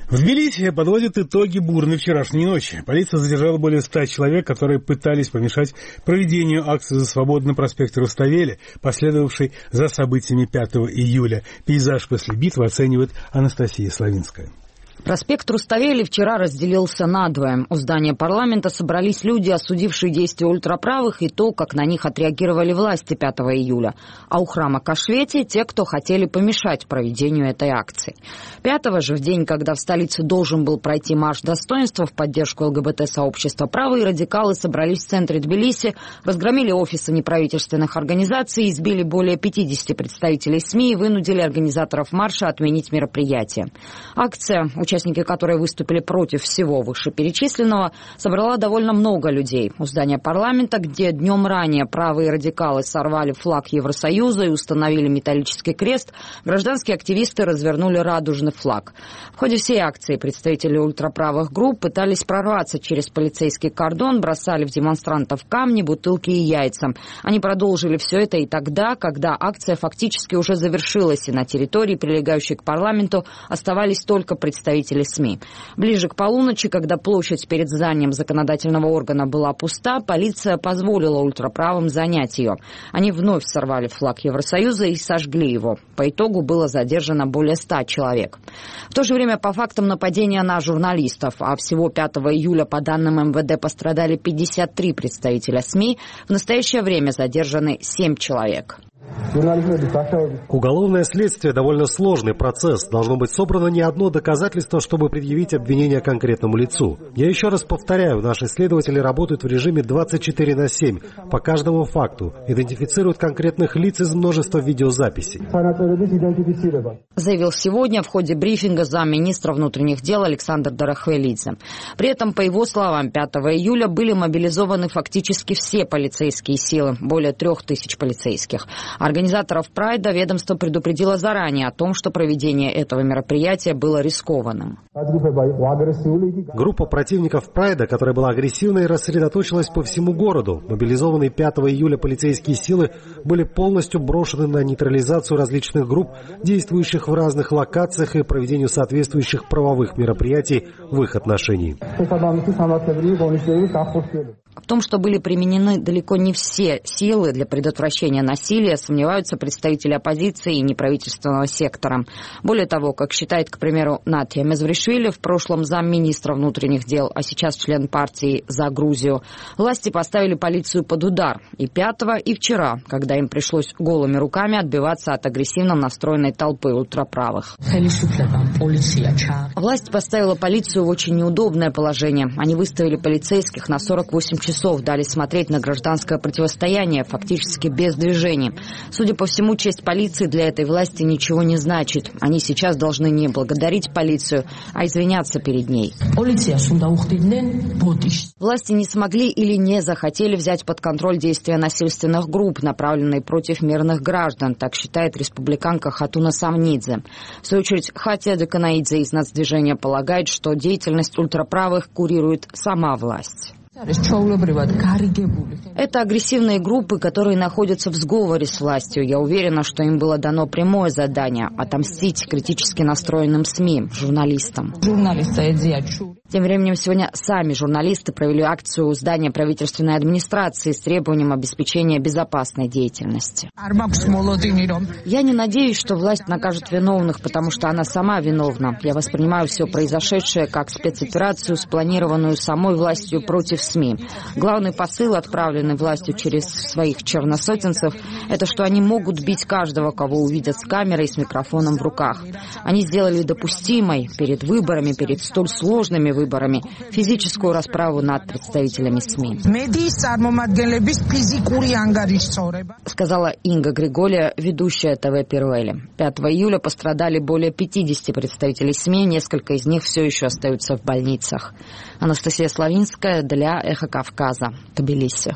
В Тбилиси подводят итоги бурной вчерашней ночи. Полиция задержала более 100 человек, которые пытались помешать проведению акции «За свободу» на проспекте Руставели, последовавшей за событиями 5 июля. Пейзаж после битвы оценивает Анастасия Славинская. Проспект Руставели вчера разделился надвое. У здания парламента собрались люди, осудившие действия ультраправых и то, как на них отреагировали власти 5 июля. А у храма Кашвети те, кто хотели помешать проведению этой акции. 5-го же, в день, когда в столице должен был пройти марш достоинства в поддержку ЛГБТ-сообщества, правые радикалы собрались в центре Тбилиси, разгромили офисы неправительственных организаций, избили более 50 представителей СМИ и вынудили организаторов марша отменить мероприятие. Акция, участники которой выступили против всего вышеперечисленного, собрала довольно много людей. У здания парламента, где днем ранее правые радикалы сорвали флаг Евросоюза и установили металлический крест, гражданские активисты развернули радужный флаг. В ходе всей акции представители ультраправых групп пытались прорваться через полицейский кордон, бросали в демонстрантов камни, бутылки и яйца. Они продолжили все это и тогда, когда акция фактически уже завершилась, и на территории, прилегающей к парламенту, оставались только представители СМИ. Ближе к полуночи, когда площадь перед зданием законодательного органа была пуста, полиция позволила ультраправым занять ее. Они вновь сорвали флаг Евросоюза и сожгли его. По итогу было задержано более 100 человек. В то же время по фактам нападения на журналистов, а всего 5 июля, по данным МВД, пострадали 53 представителя СМИ, в настоящее время задержаны 7 человек. Уголовное следствие – довольно сложный процесс. Должно быть собрано не одно доказательство, чтобы предъявить обвинение конкретному лицу. Я еще раз повторяю, наши следователи работают в режиме 24/7 по каждому факту, идентифицируют конкретных лиц из множества видеозаписей. Заявил сегодня в ходе брифинга замминистра внутренних дел Александр Дарахвелидзе. При этом, по его словам, 5 июля были мобилизованы фактически все полицейские силы, более 3000 полицейских. Организаторов Прайда ведомство предупредило заранее о том, что проведение этого мероприятия было рискованным. Группа противников Прайда, которая была агрессивной, рассредоточилась по всему городу. Мобилизованные 5 июля полицейские силы были полностью брошены на нейтрализацию различных групп, действующих в разных локациях, и проведению соответствующих правовых мероприятий в их отношении. В том, что были применены далеко не все силы для предотвращения насилия, сомневаются представители оппозиции и неправительственного сектора. Более того, как считает, к примеру, Натья Мезвришвили, в прошлом замминистра внутренних дел, а сейчас член партии «За Грузию», власти поставили полицию под удар и 5-го, и вчера, когда им пришлось голыми руками отбиваться от агрессивно настроенной толпы ультраправых. Власть поставила полицию в очень неудобное положение. Они выставили полицейских на 48 часов, дали смотреть на гражданское противостояние, фактически без движений. Судя по всему, честь полиции для этой власти ничего не значит. Они сейчас должны не благодарить полицию, а извиняться перед ней. Власти не смогли или не захотели взять под контроль действия насильственных групп, направленные против мирных граждан, так считает республиканка Хатуна Самнидзе. В свою очередь, Хатия Деканаидзе из нацдвижения полагает, что деятельность ультраправых курирует сама власть. Это агрессивные группы, которые находятся в сговоре с властью. Я уверена, что им было дано прямое задание – отомстить критически настроенным СМИ, журналистам. Тем временем сегодня сами журналисты провели акцию у здания правительственной администрации с требованием обеспечения безопасной деятельности. Я не надеюсь, что власть накажет виновных, потому что она сама виновна. Я воспринимаю все произошедшее как спецоперацию, спланированную самой властью против СМИ. Главный посыл, отправленный властью через своих черносотенцев, это что они могут бить каждого, кого увидят с камерой и с микрофоном в руках. Они сделали допустимой перед выборами, перед столь сложными выборами, физическую расправу над представителями СМИ. Сказала Инга Григория, ведущая ТВ Пируэли. 5 июля пострадали более 50 представителей СМИ, несколько из них все еще остаются в больницах. Анастасия Славинская для «Эхо Кавказа», Тбилиси.